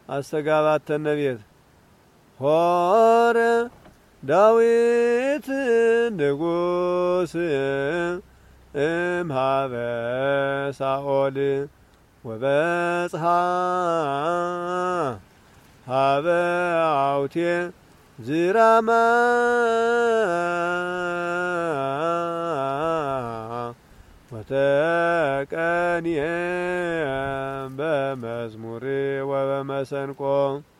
አስተጋባተ ነቢያት ሆረ ዳዊት ንጉሥ እምሃበ ሳኦል ወበጽሐ ሀበ አውቴ ዝራማ ወተቀንየ በመዝሙር ወበመሰንቆ